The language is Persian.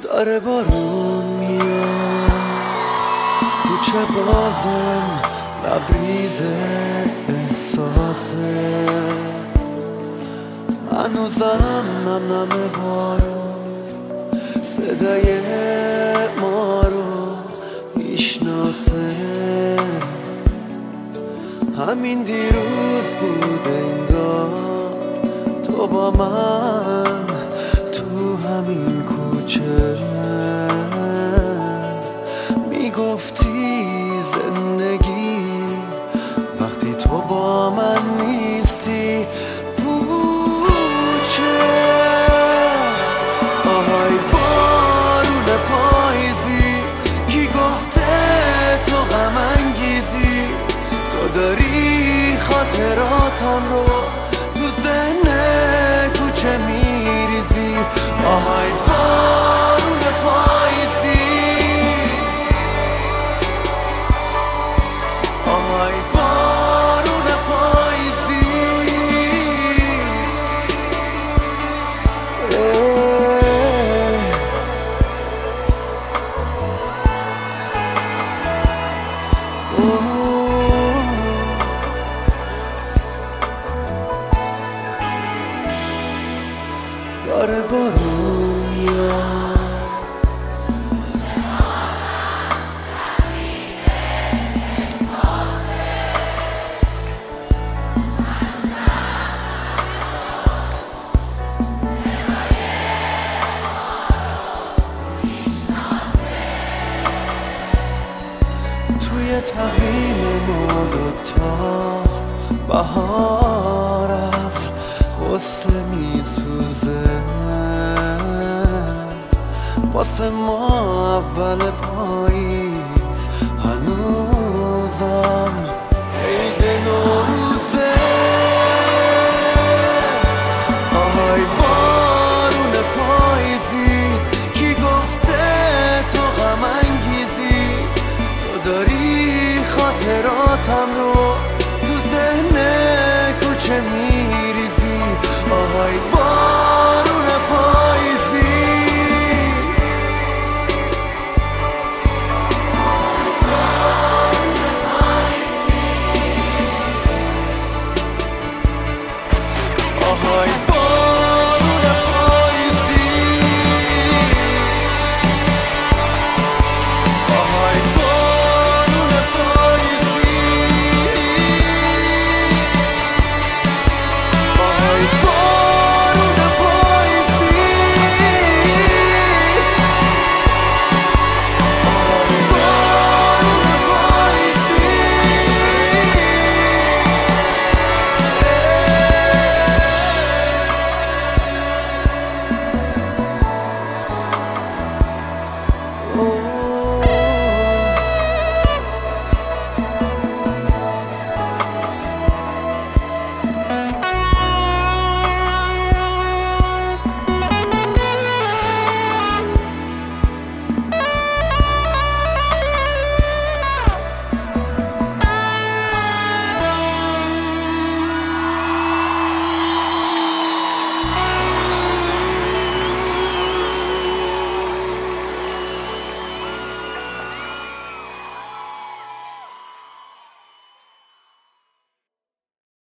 داره بارون میاد، کوچه بازم لبریز احساسه، هنوزم نم نم بارون صدای ما رو میشناسه. همین دیروز بود انگار تو با من تو همین کوچه میگفتی زندگی وقتی تو با من نیستی پوچه. آهای بارون پاییزی کی گفته تو غم انگیزی، تو داری خاطراتم رو تو ذهن کوچه میریزی. آهای بارون پاییزی، آهای بارون پاییزی. داره بارون میاد، توی تقویم ما دوتا بهار از غصه میسوزه، واسه ما اول پاییز هنوزم